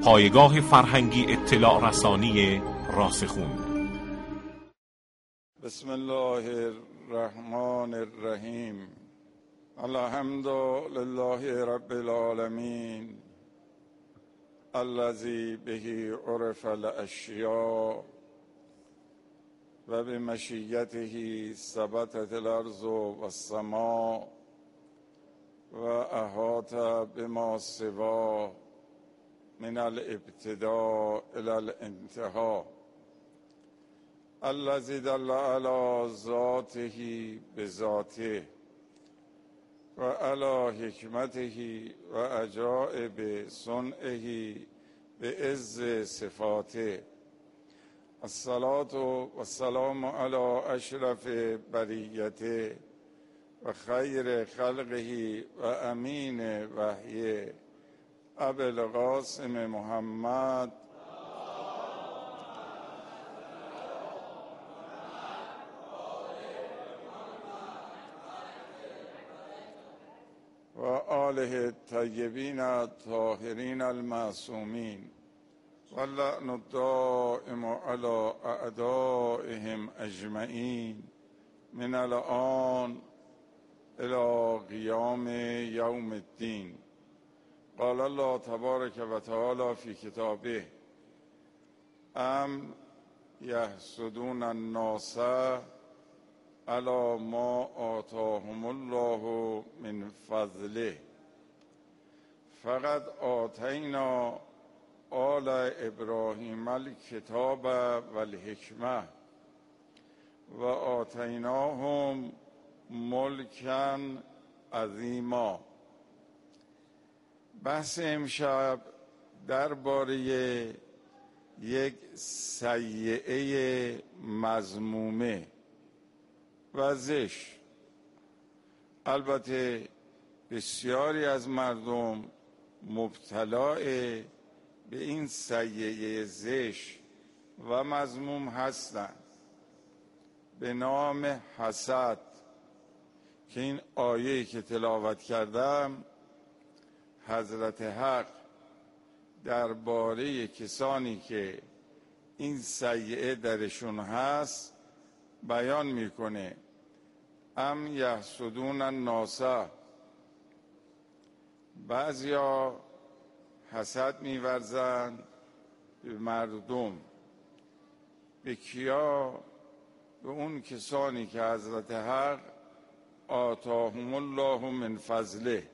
پایگاه فرهنگی اطلاع رسانی راسخون. بسم الله الرحمن الرحیم. الحمد لله رب العالمین الذی به عرف الاشیاء و بمشیته ثبتت الارض والسماء و احاط بما سوا من الابتداء الى الانتهاء الذی دل علی ذاته بذاته و علی حکمته و عجائب صنعه بعز صفاته. الصلاة والسلام علی اشرف بریته و خیر خلقه و امین وحیه ابی القاسم محمد و آله الطیبین الطاهرین المعصومین و اللعن الدائم علی اعدائهم اجمعین من الآن الى قیام یوم الدین. قال الله تبارک و تعالی فی کتابه ام یحسدون الناس علی ما آتاهم الله من فضله فقد آتینا آل ابراهیم الکتاب و الحکمه و آتیناهم ملکا عظیما. بحث امشب درباره یک سیئه مذمومه و زشت. البته بسیاری از مردم مبتلا به این سیئه زشت و مذموم هستند به نام حسد، که این آیه‌ای که تلاوت کردم حضرت حق درباره کسانی که این سیئه درشون هست بیان میکنه. ام یحسدون الناس، بعضیا حسد می‌ورزند به مردم. به کیا؟ به اون کسانی که حضرت حق آتاهم الله من فضله،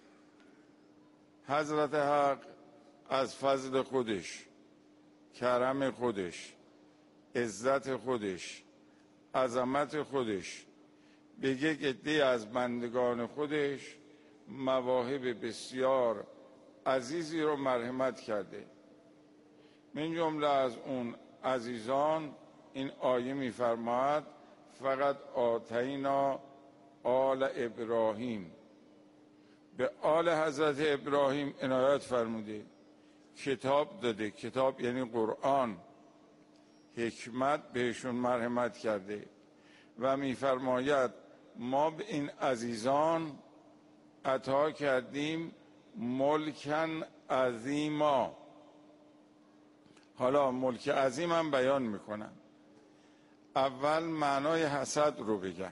حضرت حق از فضل خودش، کرم خودش، عزت خودش، عظمت خودش به یک عده از بندگان خودش مواهب بسیار عزیزی رو مرحمت کرده. من جمله از اون عزیزان این آیه می‌فرماید فقط آتینا آل ابراهیم، به آل حضرت ابراهیم عنایت فرموده، کتاب داده، کتاب یعنی قرآن، حکمت بهشون مرحمت کرده و می‌فرماید ما به این عزیزان عطا کردیم ملکا عظیما. حالا ملک عظیم هم بیان میکنم. اول معنای حسد رو بگم،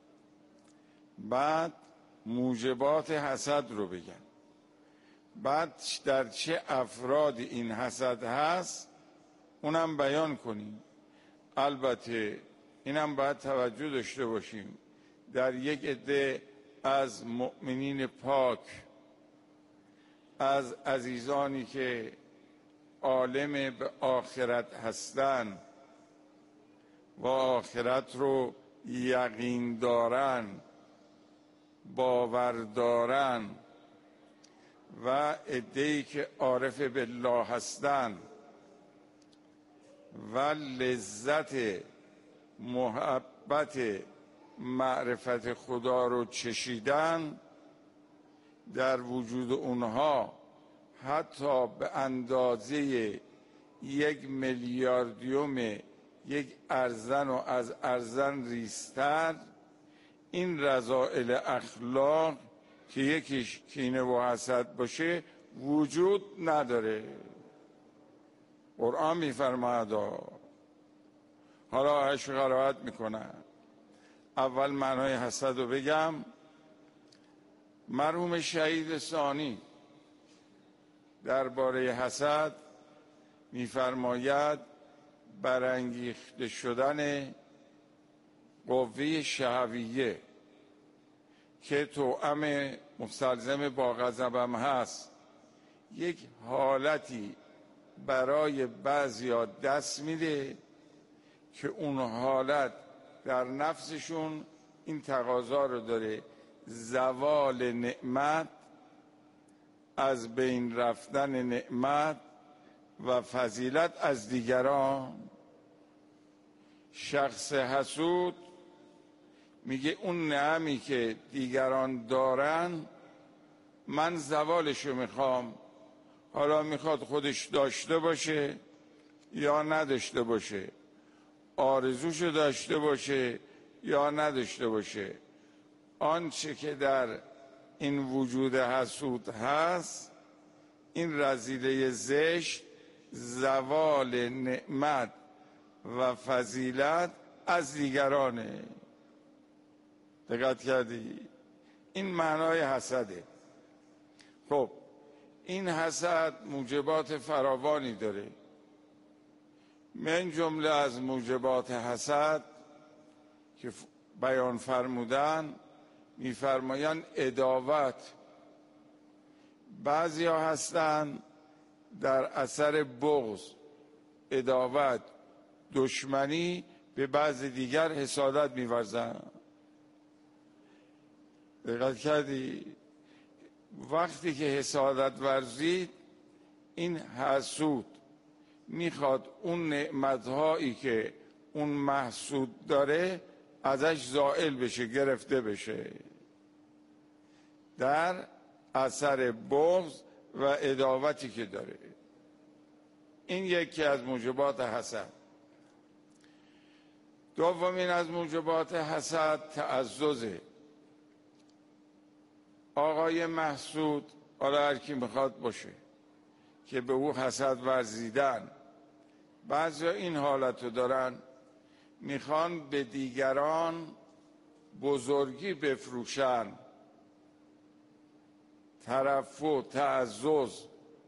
بعد موجبات حسد رو بگم، بعد در چه افراد این حسد هست اونم بیان کنیم. البته اینم باید توجه داشته باشیم، در یک عده از مؤمنین پاک، از عزیزانی که عالم به آخرت هستند و آخرت رو یقین دارن، باور دارن، و عده‌ای که عارف بالله هستند و لذت محبت معرفت خدا رو چشیدن، در وجود اونها حتی به اندازه 1 میلیاردیوم یک ارزن و از ارزن ریزتر این رذائل اخلاق که یکیش کینه و حسد باشه وجود نداره. قرآن میفرماید. حالا آیش قرائت میکنه. اول معنای حسد رو بگم. مرحوم شهید ثانی درباره حسد میفرماید برانگیخته شدن قوه شهویه که توأم مستلزم با غضبم هست، یک حالتی برای بعضیا دست میده که اون حالت در نفسشون این تقاضا رو داره: زوال نعمت، از بین رفتن نعمت و فضیلت از دیگران. شخص حسود میگه اون نعمی که دیگران دارن من زوالشو میخوام. حالا میخواد خودش داشته باشه یا نداشته باشه، آرزوشو داشته باشه یا نداشته باشه، آنچه که در این وجود حسود هست، این رذیله زشت، زوال نعمت و فضیلت از دیگرانه. دقت کردی؟ این معنای حسده. خب این حسد موجبات فراوانی داره. من جمله از موجبات حسد که بیان فرمودن، میفرمایند عداوت. بعضی ها هستن در اثر بغض، عداوت، دشمنی به بعض دیگر حسادت می‌ورزن. دقت کردی؟ وقتی که حسادت ورزید، این حسود میخواد اون نعمتهایی که اون محسود داره ازش زائل بشه، گرفته بشه، در اثر بغض و عداوتی که داره. این یکی از موجبات حسد. دومین از موجبات حسد تعززه. آقای محسود، حالا هر کی میخواد باشه، که به او حسد ورزیدن، بعضی این حالتو دارن، میخوان به دیگران بزرگی بفروشن، ترفع، تعزز،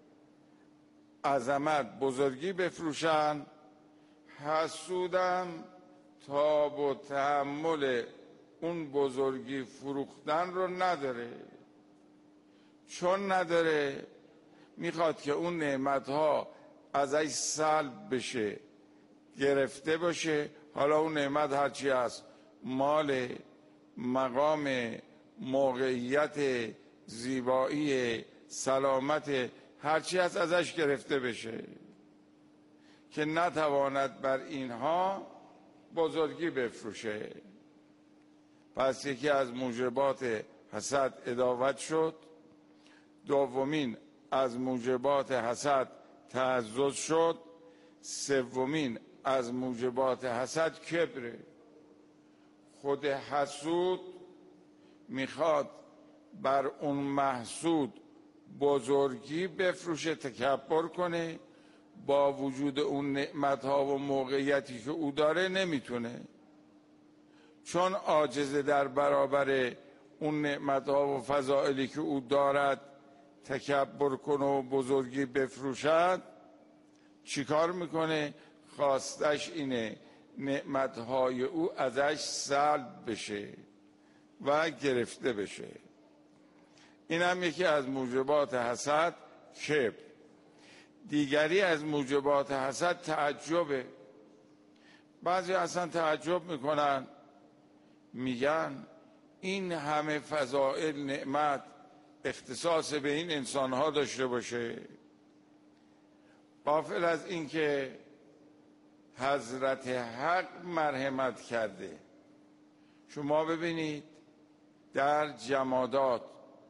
عظمت، بزرگی بفروشن. حسودم تاب و تحمل اون بزرگی فروختن رو نداره. چون نداره، میخواد که اون نعمتها ازش سلب بشه، گرفته باشه. حالا اون نعمت هرچی هست، مال، مقام، موقعیت، زیبایی، سلامت، هرچی هست ازش گرفته بشه که نتواند بر اینها بزرگی بفروشه. پس یکی از موجبات حسد عداوت شد. دومین از موجبات حسد تعزز شد. سومین از موجبات حسد کبره. خود حسود میخواد بر اون محسود بزرگی بفروشه، تکبر کنه. با وجود اون نعمتها و موقعیتی که او داره نمیتونه، چون عاجزه در برابر اون نعمتها و فضائلی که او دارد تکبر کنه و بزرگی بفروشد. چیکار میکنه؟ خواستش اینه نعمتهای او ازش سلب بشه و گرفته بشه. این هم یکی از موجبات حسد، کبر. دیگری از موجبات حسد تعجبه. بعضی اصلا تعجب میکنن، میگن این همه فضائل، نعمت اختصاص به این انسانها داشته باشه، غافل از این که حضرت حق مرحمت کرده. شما ببینید در جمادات،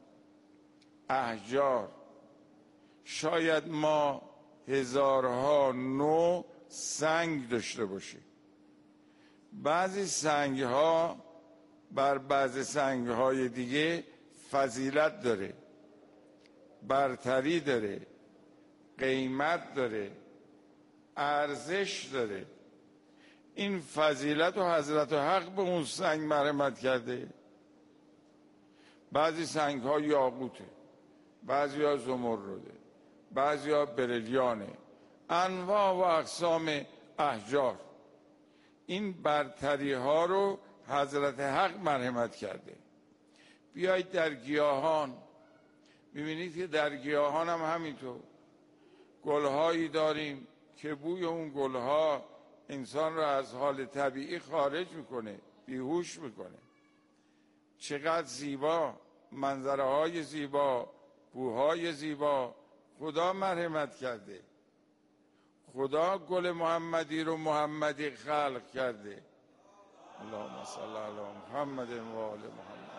احجار، شاید ما هزارها نوع سنگ داشته باشیم. بعضی سنگ ها بر بعضی سنگ های دیگه فضیلت داره، برتری داره، قیمت داره، ارزش داره. این فضیلت و حضرت حق به اون سنگ مرحمت کرده. بعضی سنگ ها یاقوته، بعضی ها زمرده، بعضی ها بریلیانه، انواع و اقسام احجار. این برتری ها رو حضرت حق مرحمت کرده. بیایید در گیاهان، میبینید که در گیاهان هم همینطور گلهایی داریم که بوی اون گلها انسان را از حال طبیعی خارج میکنه، بیهوش میکنه. چقدر زیبا، منظره های زیبا، بوهای زیبا. خدا مرحمت کرده. خدا گل محمدی رو محمدی خلق کرده. اللهم صل علی محمد و آل محمد.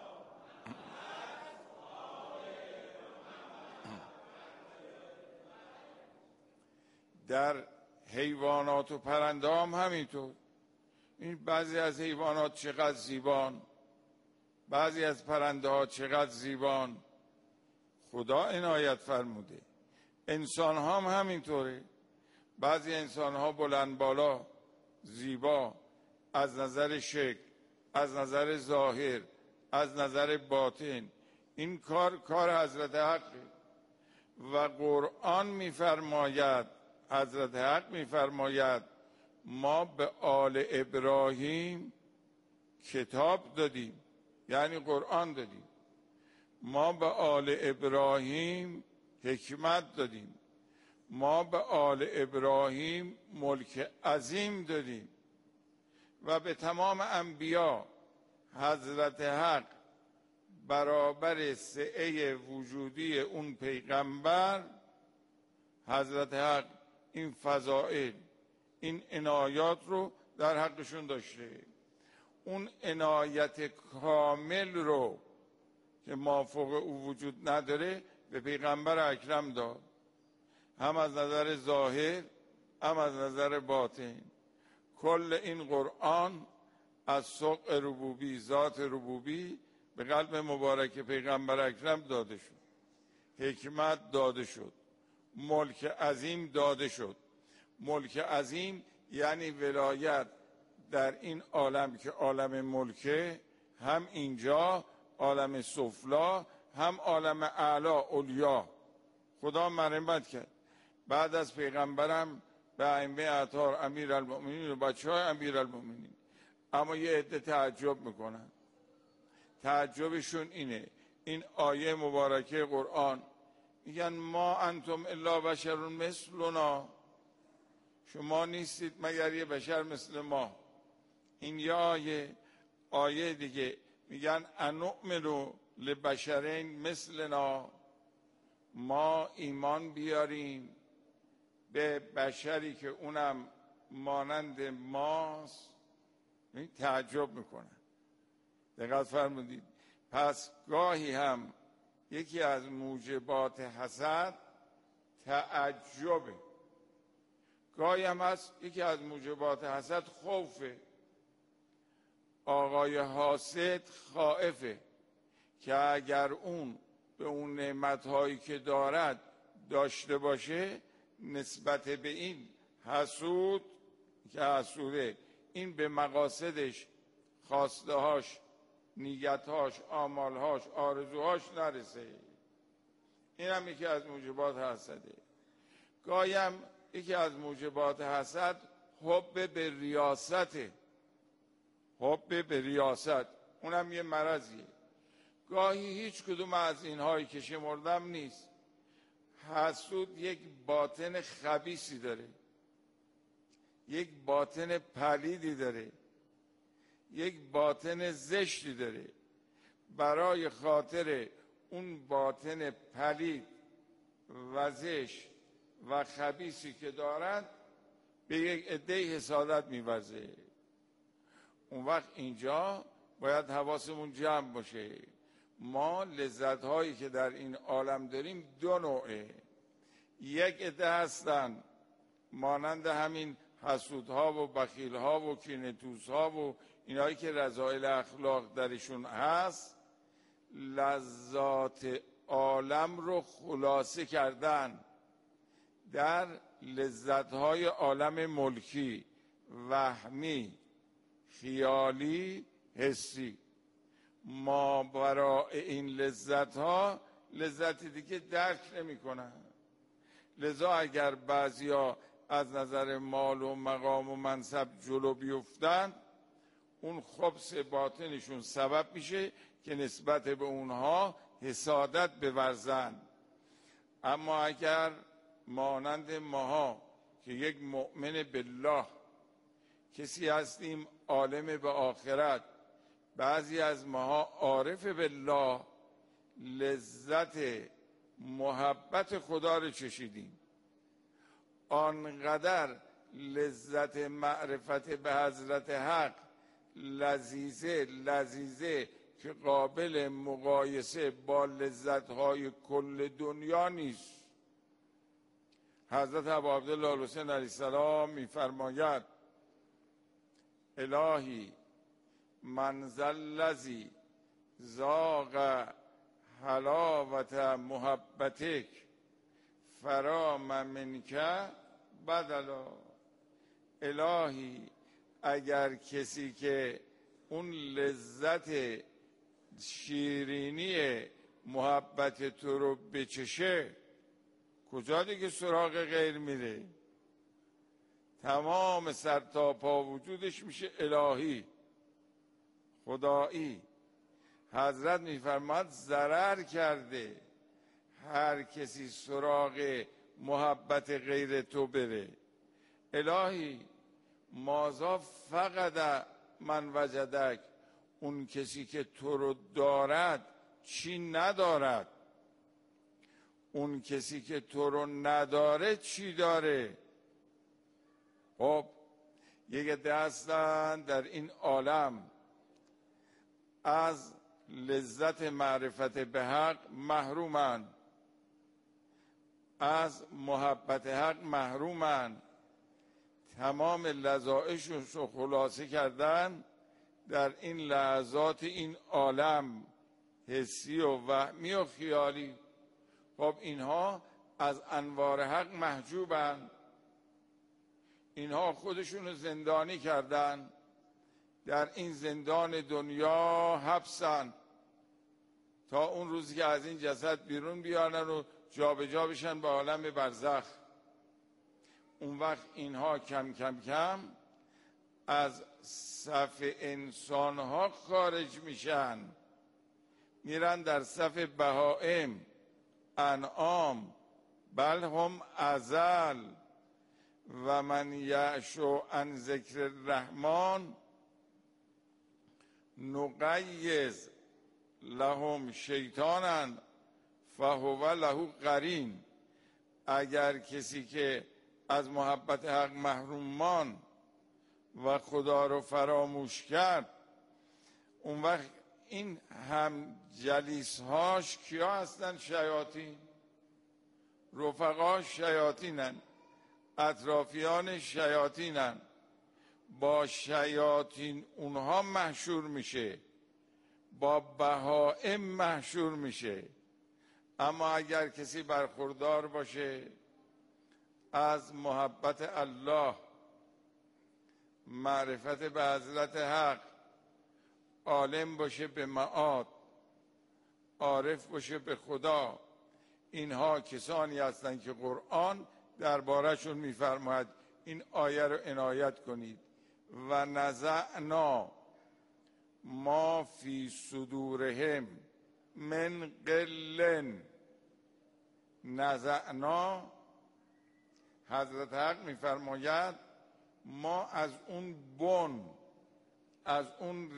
در حیوانات و پرنده هم همینطور. این بعضی از حیوانات چقدر زیبان، بعضی از پرنده ها چقدر زیبان. خدا عنایت فرموده. انسان ها هم همینطوره. بعضی انسان ها بلند بالا، زیبا، از نظر شکل، از نظر ظاهر، از نظر باطن. این کار حضرت حقه. و قرآن میفرماید، حضرت حق میفرماید ما به آل ابراهیم کتاب دادیم، یعنی قرآن دادیم. ما به آل ابراهیم حکمت دادیم. ما به آل ابراهیم ملک عظیم دادیم. و به تمام انبیا حضرت حق برابر سعه وجودی اون پیغمبر، حضرت حق این فضائل، این عنایات رو در حقشون داشته. اون عنایت کامل رو که مافوق او وجود نداره به پیغمبر اکرم داد، هم از نظر ظاهر هم از نظر باطن. کل این قرآن از سوق ربوبی، ذات ربوبی به قلب مبارک پیغمبر اکرم داده شد. حکمت داده شد، ملک عظیم داده شد. ملک عظیم یعنی ولایت در این عالم که عالم ملکه، هم اینجا عالم سفلا، هم عالم اعلا علیا. خدا مرحمت کرد. بعد از پیغمبرم به ائمه اطهار امیرالمؤمنین و بچه های امیرالمؤمنین. اما یه عده تعجب میکنن. تعجبشون اینه، این آیه مبارکه قرآن میگن ما انتم الا بشر مثلنا، شما نیستید مگر یه بشر مثل ما. این یه آیه دیگه میگن انؤمنو لبشرین مثلنا، ما ایمان بیاریم به بشری که اونم مانند ماست. تعجب میکنن. دقت فرمودید. پس گاهی هم یکی از موجبات حسد تعجبه. گاهی هم هست یکی از موجبات حسد خوفه. آقای حاسد خائفه که اگر اون به اون نعمتهایی که دارد داشته باشه، نسبت به این حسود که حسوده، این به مقاصدش، خواستهاش، نیتهاش، آمالهاش، آرزوهاش نرسه. این هم یکی از موجبات حسده. گاهی هم یکی از موجبات حسد حب به ریاسته. حب به ریاست اونم یه مرضیه. گاهی هیچ کدوم از اینهایی که شمردم نیست. حسود یک باطن خبیثی داره، یک باطن پلیدی داره، یک باطن زشتی داره. برای خاطر اون باطن پلید و زشت و خبیثی که دارد به یک عده حسادت می‌ورزه. اون وقت اینجا باید حواسمون جمع باشه. ما لذت‌هایی که در این عالم داریم دو نوعه. یک عده هستن مانند همین حسودها و بخیلها و کینه‌توزها و اینایی که رذائل اخلاق درشون هست، لذات عالم رو خلاصه کردن در لذت‌های عالم ملکی، وهمی، خیالی، حسی. ما برای این لذت‌ها لذتی دیگه درک نمی‌کنن. لذا اگر بعضیا از نظر مال و مقام و منصب جلو بیفتن، اون خبث باطنشون سبب میشه که نسبت به اونها حسادت بورزن. اما اگر مانند ماها که یک مؤمن بالله کسی هستیم عالم به آخرت، بعضی از ماها عارف بالله، لذت محبت خدا رو چشیدیم، آنقدر لذت معرفت به حضرت حق لذیذه که قابل مقایسه با لذت‌های کل دنیا نیست. حضرت ابا عبدالله الحسین علیه السلام می‌فرماید: الهی من ذا الذی ذاق حلاوت محبتک فرام منک بدلا. الهی اگر کسی که اون لذت شیرینی محبت تو رو بچشه، کجا دیگه سراغ غیر میره؟ تمام سر تا پا وجودش میشه الهی، خدایی. حضرت میفرماد ضرر کرده هر کسی سراغ محبت غیر تو بره. الهی مازا فقط من وجدک، اون کسی که تو رو دارد چی ندارد؟ اون کسی که تو رو نداره چی داره؟ خب یک عده هستن در این عالم از لذت معرفت به حق محرومن، از محبت حق محرومن، تمام لذائذشون رو خلاصه کردن در این لحظات این عالم حسی و وهمی و خیالی. خب اینها از انوار حق محجوبن، اینها خودشون رو زندانی کردن، در این زندان دنیا حبسن تا اون روزی که از این جسد بیرون بیارن و جابجا بشن به عالم برزخ. اون وقت اینها کم کم از صف انسانها خارج میشن، میرن در صف بهائم، انعام، بل هم اضل. و من یعشو عن ذکر الرحمن نقیض لهم شیطانا فهو له قرین. اگر کسی که از محبت حق محرومان و خدا رو فراموش کرد، اون وقت این هم جلیسهاش کیا هستن؟ شیاطین. رفقاش شیاطینن، اطرافیان شیاطینن. با شیاطین اونها محشور میشه، با بهائم محشور میشه. اما اگر کسی برخوردار باشه از محبت الله، معرفت به حضرت حق، عالم باشه به معاد، عارف باشه به خدا، اینها کسانی هستند که قرآن درباره‌شون میفرماید. این آیه رو عنایت کنید: و نزعنا ما فی صدورهم من غل. نزعنا، حضرت حق میفرماید ما از اون بن، از اون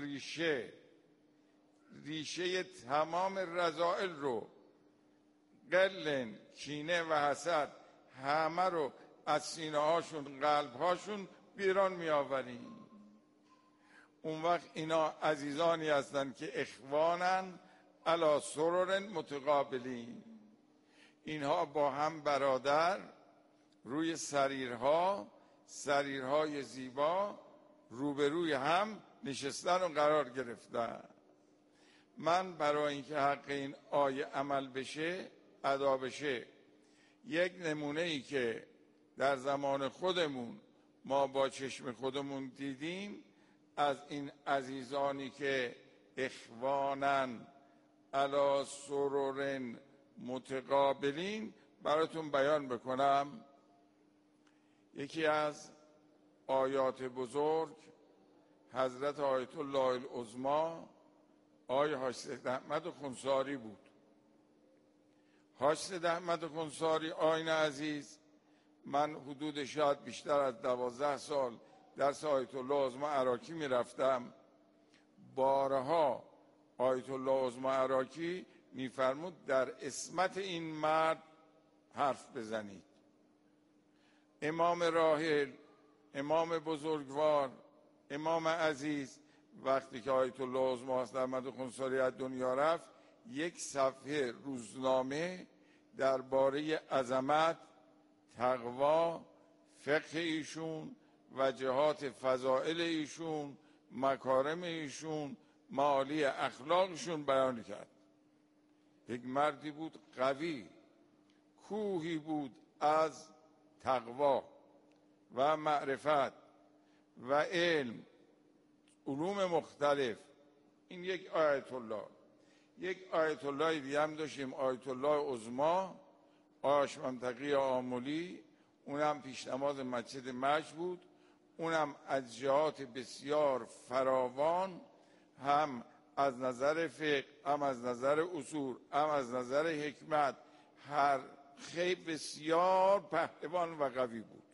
ریشه تمام رذائل رو، غل، کینه و حسد، همه رو از سینه هاشون، قلب هاشون بیرون می آوریم. اون وقت اینا عزیزانی هستند که اخوانن علی سرر متقابلین، اینها با هم برادر روی سریرهای زیبا روبروی هم نشستن و قرار گرفتن. من برای اینکه حق این آیه عمل بشه، ادا بشه، یک نمونه ای که در زمان خودمون ما با چشم خودمون دیدیم از این عزیزانی که اخوانن علی سرر متقابلین براتون بیان بکنم. یکی از آیات بزرگ حضرت آیت الله العظمی آقای حاج سید احمد خنثاری بود. حاج سید احمد خنثاری آیین عزیز، من حدود شاید بیشتر از 12 سال درس آیت الله العظمی عراقی می رفتم. بارها آیت الله العظمی عراقی می فرمود در عصمت این مرد حرف بزنید. امام راحل، امام بزرگوار، امام عزیز وقتی که آیت الله العظمی احمد خنثاری از دنیا رفت، یک صفحه روزنامه درباره عظمت، تقوا، فقه ایشون، وجهات فضائل ایشون، مکارم ایشون، معالی اخلاقشون بیان کرد. یک مردی بود قوی، کوهی بود از تقوا و معرفت و علم، علوم مختلف. این یک آیت الله. یک آیت الله دیگه هم داشتیم، آیت الله عظمی آش منطقی آملی، اونم پیش نماز مسجد مجد بود. اونم از جهات بسیار فراوان، هم از نظر فقه، هم از نظر اصول، هم از نظر حکمت، هر خیلی بسیار پهلوان و قوی بود.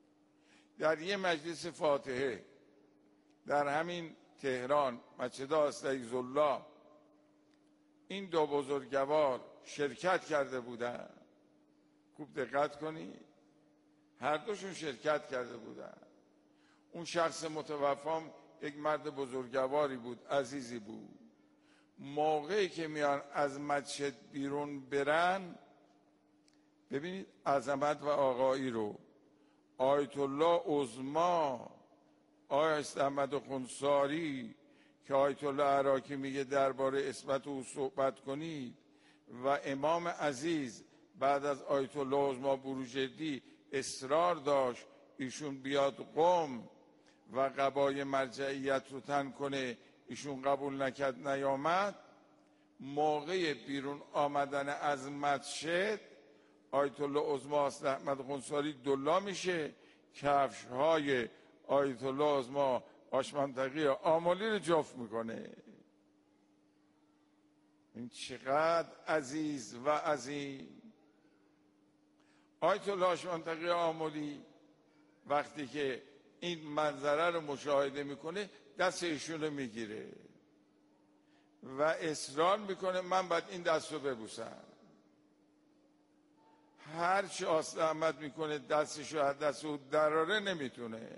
در یه مجلس فاتحه در همین تهران مسجد استیزالله این دو بزرگوار شرکت کرده بودن. خوب دقت کنی، هر دوشون شرکت کرده بودن. اون شخص متوفام یک مرد بزرگواری بود، عزیزی بود. موقعی که میان از مسجد بیرون برن، ببینید عظمت و آقایی رو. آیت الله عظمی آقای احمد خنثاری که آیت الله عراقی میگه درباره عصمت او صحبت کنید، و امام عزیز بعد از آیت الله عظمی بروجردی اصرار داشت ایشون بیاد قم و قبای مرجعیت رو تن کنه، ایشون قبول نکرد، نیامد. موقع بیرون آمدن از مسجد آیت الله عظمی احمد خنثاری دلا میشه، کفش های آیت الله عظمی آش منطقی آملی رو جفت میکنه. این چقدر عزیز و عظیم. آیت الله آش منطقی آملی وقتی که این منظره رو مشاهده میکنه دست ایشون رو میگیره و اصرار میکنه من باید این دست رو ببوسم. هر چی آست احمد میکنه دستشو از دست او دراره نمیتونه.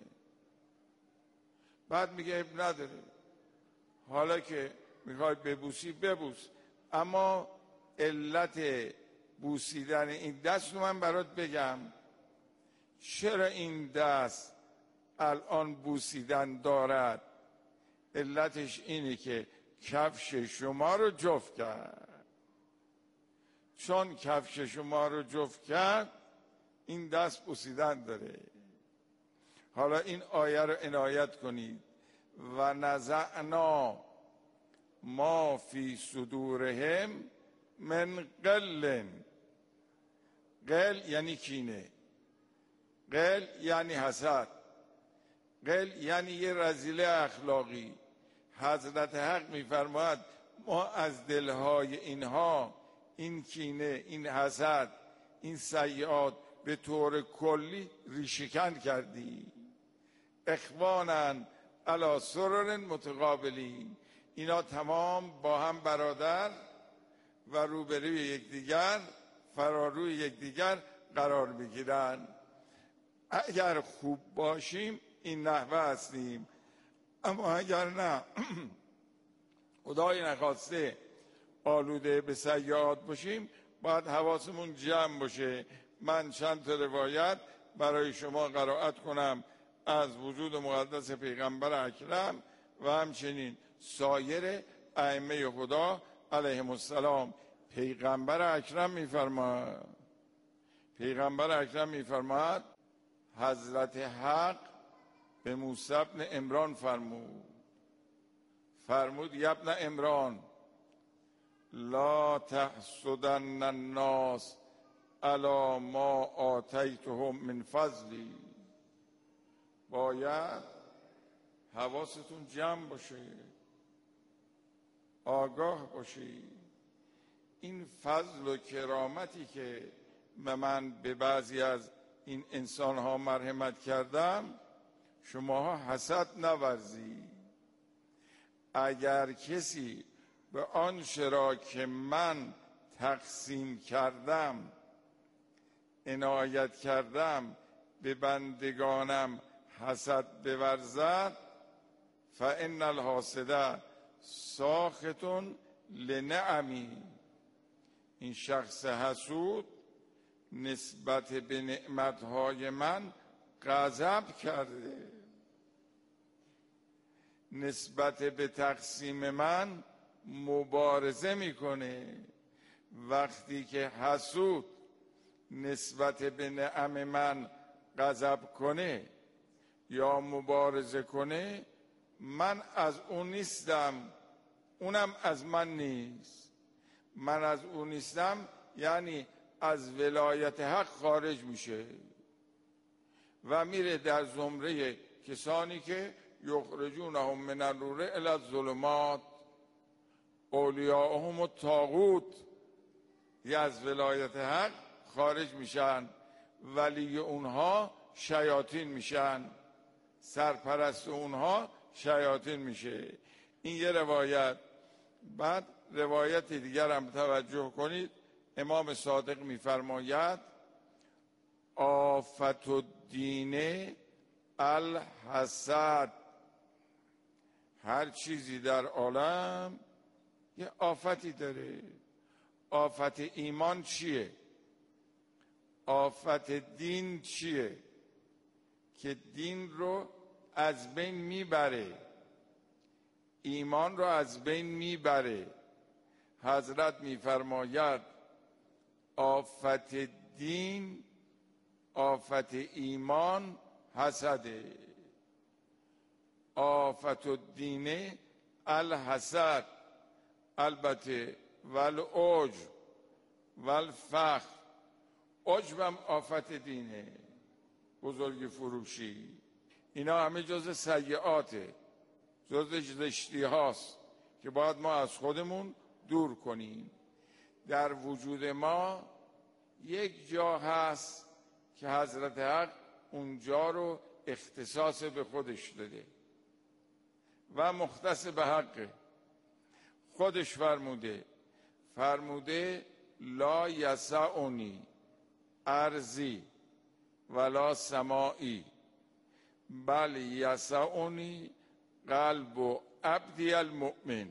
بعد میگه اب نداره، حالا که میخوای ببوسی ببوس، اما علت بوسیدن این دست رو من برات بگم. چرا این دست الان بوسیدن دارد؟ علتش اینه که کفش شما رو جفت کرد. چون کفش شما رو جفت کرد این دست بوسیدن داره. حالا این آیه رو عنایت کنید. و نزعنا ما فی صدورهم من غل. غل یعنی کینه، غل یعنی حسد، غل یعنی یه رذیله اخلاقی. حضرت حق میفرماید ما از دلهای اینها این کینه، این حسد، این سیئات به طور کلی ریشه‌کن کردی. اخوانن علی سرر متقابلین، اینا تمام با هم برادر و روبروی یکدیگر، فراروی یکدیگر قرار میگیرن. اگر خوب باشیم این نحوه هستیم، اما اگر نه خدای نخواسته آلوده به سیئات باشیم باید حواسمون جمع باشه. من چند تا روایت برای شما قرائت کنم از وجود مقدس پیغمبر اکرم و همچنین سایر ائمه خدا علیهم السلام. پیغمبر اکرم میفرماید، پیغمبر اکرم میفرماد حضرت حق به موسی بن عمران فرمود یا ابن عمران لا تحسدن الناس علی ما آتیتهم من فضلی. باید حواستون جمع باشه، آگاه باشی. این فضل و کرامتی که من به بعضی از این انسان ها مرحمت کردم، شماها حسد نورزی. اگر کسی به آنچه را که من تقسیم کردم عنایت کردم به بندگانم حسد بورزد، فان الحاسد ساخط لنعمی. این شخص حسود نسبت به نعمتهای من غضب کرده، نسبت به تقسیم من مبارزه میکنه. وقتی که حسود نسبت به نعم من غضب کنه یا مبارزه کنه، من از اون نیستم، اونم از من نیست. من از اون نیستم یعنی از ولایت حق خارج میشه و میره در زمره کسانی که یخرجونهم من النور الی الظلمات اولیاءهم الطاغوت، یا از ولایت حق خارج میشن، ولی اونها شیاطین میشن، سرپرست اونها شیاطین میشه. این یه روایت. بعد روایت دیگر هم توجه کنید. امام صادق میفرماید آفت الدین الحسد. هر چیزی در عالم یه آفتی داره. آفت ایمان چیه؟ آفت دین چیه؟ که دین رو از بین میبره، ایمان رو از بین میبره. حضرت میفرماید آفت دین، آفت ایمان حسده. آفت الدین الحسد. البته والعجب والفخر. عجبم آفت دینه، بزرگ فروشی. اینا همه جز سیئاته، جز زشتی هاست که باید ما از خودمون دور کنیم. در وجود ما یک جا هست که حضرت حق اونجا رو اختصاص به خودش داده و مختص به حقه. خودش فرموده لا یسعنی ارضی ولا سمائی بل یسعنی قلب عبدی المؤمن.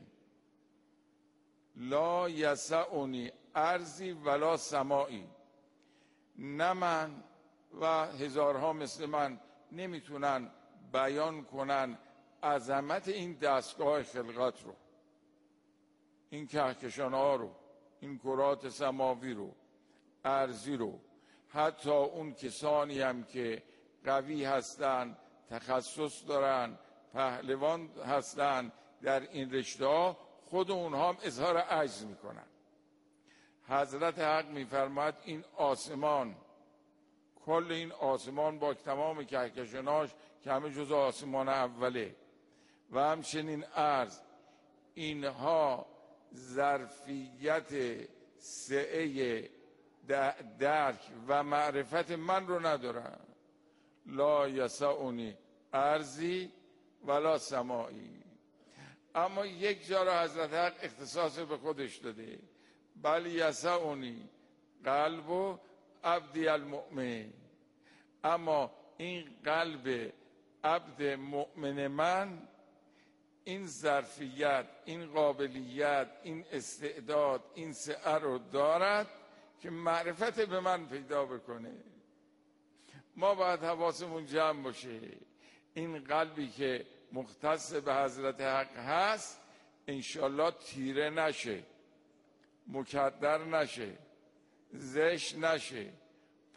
لا یسعنی ارضی ولا سمائی. نه من و هزارها مثل من نمیتونن بیان کنن عظمت این دستگاه خلقت رو، این کهکشان ها رو، این کرات سماوی رو، ارضی رو. حتی اون کسانی هم که قوی هستن، تخصص دارن، پهلوان هستن در این رشته ها، خود اونها هم اظهار عجز میکنن. حضرت حق میفرماد این آسمان، کل این آسمان با تمام کهکشاناش که همه جز آسمان اوله و همچنین ارض، اینها ظرفیت سعه درک و معرفت من رو ندارن. لا یسعنی ارضی ولا سمائی. اما یک جا را حضرت حق اختصاص به خودش داده، بل یسعنی قلب عبدی المؤمن. اما این قلب عبد مؤمن من این ظرفیت، این قابلیت، این استعداد، این سعه رو دارد که معرفت به من پیدا بکنه. ما باید حواسمون جمع باشه. این قلبی که مختص به حضرت حق هست انشالله تیره نشه، مکدر نشه، زشت نشه،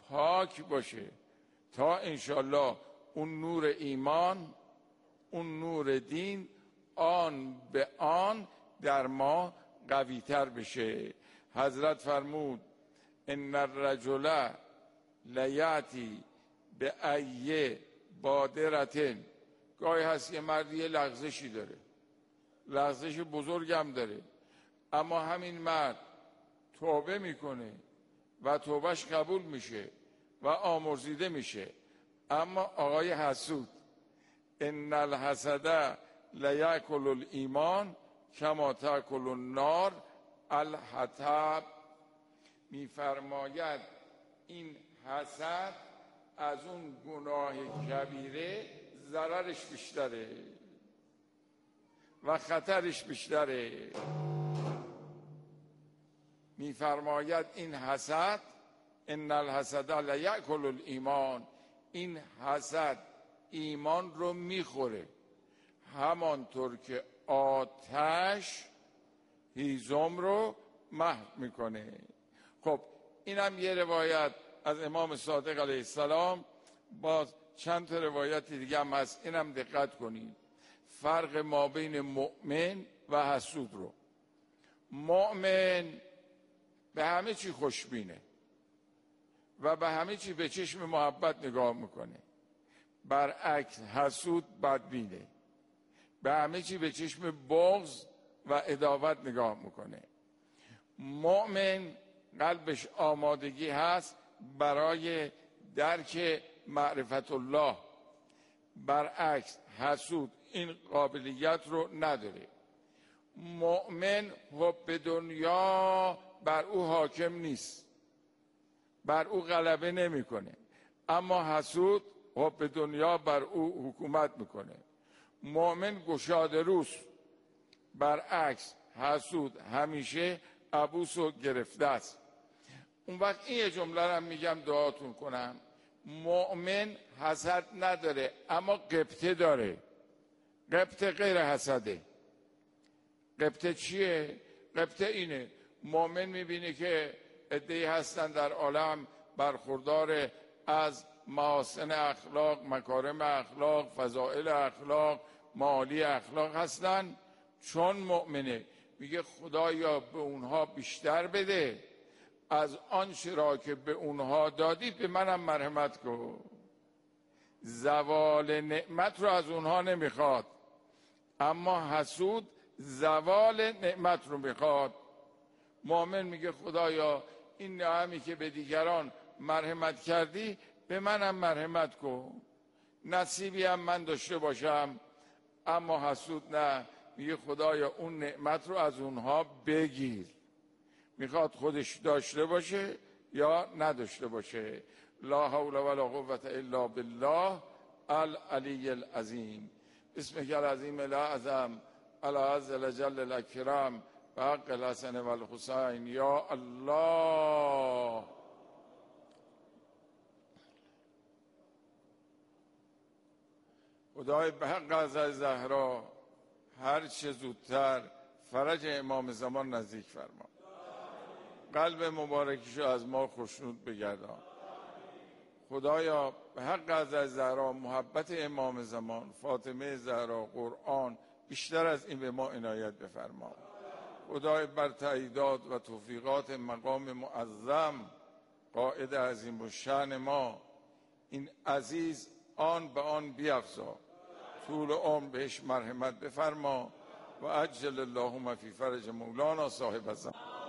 پاک باشه تا انشالله اون نور ایمان، اون نور دین آن به آن در ما قوی تر بشه. حضرت فرمود ان الرجل لیاتی به ایه بادرتن، گاهی هست یه مردی یه لغزشی داره، لغزش بزرگم داره، اما همین مرد توبه میکنه و توبهش قبول میشه و آمرزیده میشه. اما آقای حسود ان الحسد لیاکل الایمان کما تاکل النار الحطب، میفرماید این حسد از اون گناه کبیره ضررش بیشتره و خطرش بیشتره. میفرماید این حسد ان الحسد لیاکل الایمان، این حسد ایمان رو میخوره همانطور که آتش هیزم رو محو میکنه. خب اینم یه روایت از امام صادق علیه السلام، باز چند تا روایت دیگه هم هست، اینم دقت کنید. فرق ما بین مؤمن و حسود رو، مؤمن به همه چی خوشبینه و به همه چی به چشم محبت نگاه میکنه، برعکس حسود بدبینه، به همه چی به چشم بغض و عداوت نگاه میکنه. مؤمن قلبش آمادگی هست برای درک معرفت الله، برعکس حسود این قابلیت رو نداره. مؤمن حب دنیا بر او حاکم نیست، بر او غلبه نمیکنه، اما حسود حب دنیا بر او حکومت میکنه. مؤمن گشاده روست، برعکس حسود همیشه عبوس و گرفته است. اون وقت این جمله رو میگم دعاتون کنم، مؤمن حسد نداره اما غبطه داره. غبطه غیر حسده. غبطه چیه؟ غبطه اینه مؤمن میبینه که عده‌ای هستن در عالم برخوردار از محاسن اخلاق، مکارم اخلاق، فضائل اخلاق، معالی اخلاق هستن، چون مؤمنه میگه خدایا به اونها بیشتر بده، از آنچه را که به اونها دادی به منم مرحمت کن. زوال نعمت رو از اونها نمیخواد، اما حسود زوال نعمت رو میخواد. مؤمن میگه خدایا این نعمی که به دیگران مرحمت کردی به منم مرحمت کن، نصیبی هم من داشته باشم. اما حسود نه، میگه خدایا اون نعمت رو از اونها بگیر، میخواد خودش داشته باشه یا نداشته باشه. لا حول ولا قوة الا بالله العلی العظیم. اسمک العظیم الاعظم العز الجل الاکرم و حق الحسن و الحسین یا الله. خدای به حق حضرت زهرا هر چه زودتر فرج امام زمان نزدیک فرما، قلب مبارکیشو از ما خوشنود بگردان. خدایا به حق حضرت زهرا محبت امام زمان، فاطمه زهرا، قرآن بیشتر از این به ما عنایت بفرما. خدای بر تاییدات و توفیقات مقام معظم قائد عظیم الشأن ما این عزیز آن به آن بیفزا، طول عمر بهش مرحمت بفرما و عجل اللهم فی فرج مولانا صاحب الزمان.